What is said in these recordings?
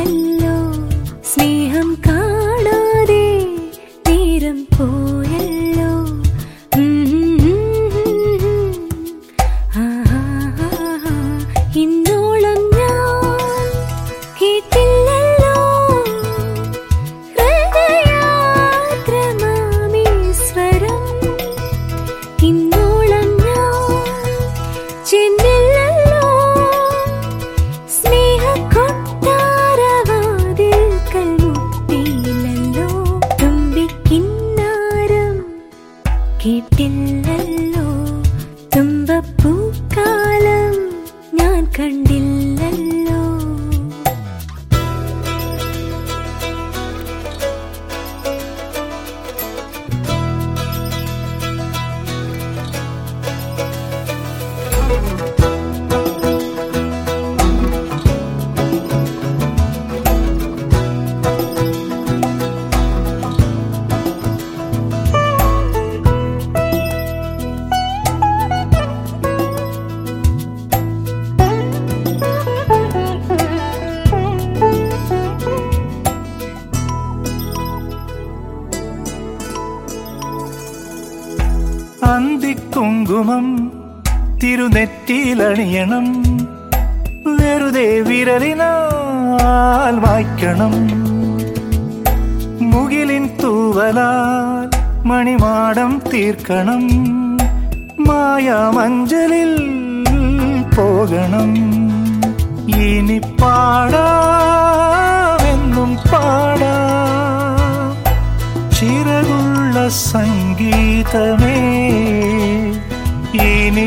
കേട്ടില്ലല്ലോ സ്നേഹം കാണാതെ നേരം പോയല്ലോ ഇന്നോളം ഞാൻ കേട്ടില്ലല്ലോ ഹൃദയാർദ്രമാമീശ്വരം ഇന്നോളം ഞാൻ ചെന്നില്ലല്ലോ സ്നേഹക്കൊട്ടാരവാതിൽക്കൽ മുട്ടിയില്ലല്ലോ തുമ്പിക്കിന്നാരം കേട്ടില്ലല്ലോ തുമ്പപ്പൂക്കാലം ഞാൻ കണ്ടില്ലല്ലോ അന്തിക്കുങ്കുമം തിരുനെറ്റിയിലണിയണം വെറുതെ വിരലിനാൽ വായിക്കണം മുകിലിൻ തൂവലാൽ മണിമാടം തീർക്കണം മായാമഞ്ചലിൽ പോകണം ഇനി പാടാമെന്നും പാടാം ചിറകുള്ള സംഗീതമേ ഇനി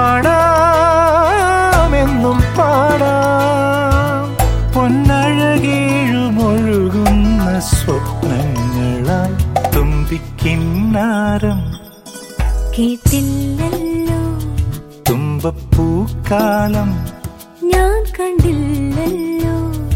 പാടാമെന്നും പാടാം പൊന്നഴകേഴുമൊഴുകുന്ന സ്വപ്നങ്ങളാൽ തുമ്പിക്കിന്നാരം കേട്ടില്ലല്ലോ തുമ്പപ്പൂക്കാലം ഞാൻ കണ്ടില്ലല്ലോ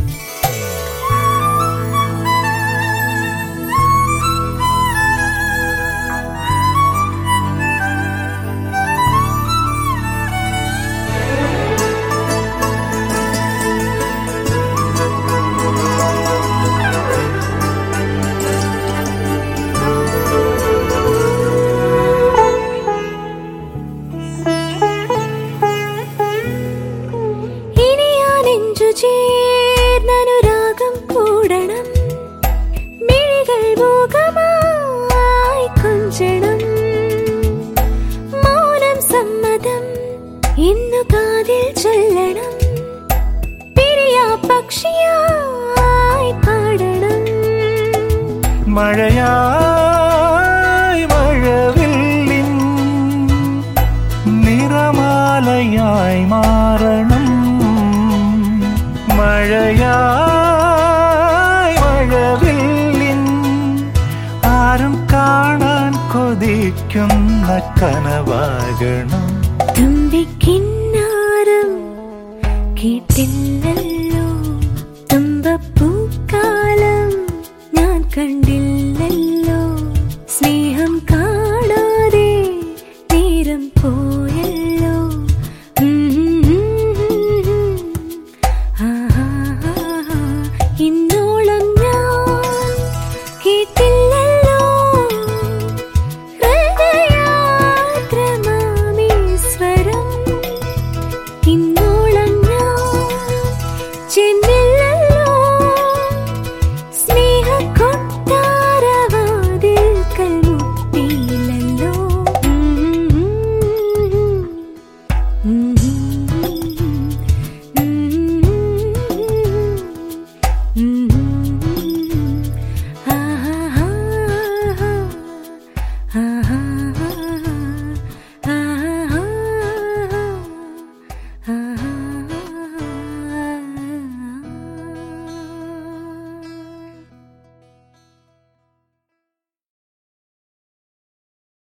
ചേർന്നനുരാഗം കൂടണം മിഴികൾ മൂകമായി കൊഞ്ചണം മൗനം സമ്മതം ഇന്നു കാതിൽ ചൊല്ലണം പിരിയാ പക്ഷിയായി പാടണം മഴയായി മഴവില്ലിൻ നിറമാലയായി മാറണം മഴയായി മഴവില്ലിൻ ആരും കാണാൻ കൊതിക്കുന്ന കനവാകണം